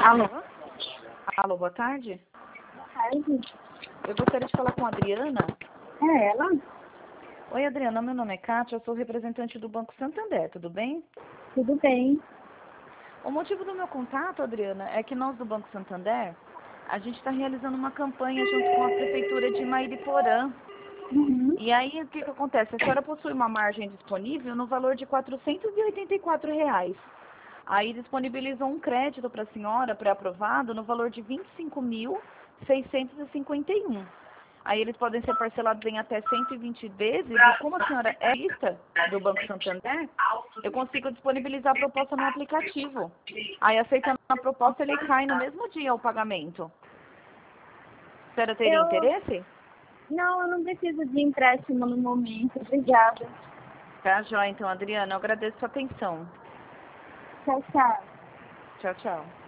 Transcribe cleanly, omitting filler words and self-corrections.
Alô? Alô, boa tarde. Boa tarde. Eu gostaria de falar com a Adriana. É ela? Oi, Adriana, meu nome é Kátia, eu sou representante do Banco Santander, tudo bem? Tudo bem. O motivo do meu contato, Adriana, é que nós do Banco Santander, a gente está realizando uma campanha junto com a Prefeitura de Mairiporã. Uhum. E aí, o que acontece? A senhora possui uma margem disponível no valor de R$ 484. Aí disponibilizou um crédito para a senhora, pré-aprovado, no valor de R$ 25.651. Aí eles podem ser parcelados em até 120 vezes. E como a senhora é lista do Banco Santander, eu consigo disponibilizar a proposta no aplicativo. Aí aceitando a proposta, ele cai no mesmo dia o pagamento. A senhora teria interesse? Não, eu não preciso de empréstimo no momento. Obrigada. Tá, joia. Então, Adriana, eu agradeço a sua atenção. Tchau, tchau. Tchau, tchau.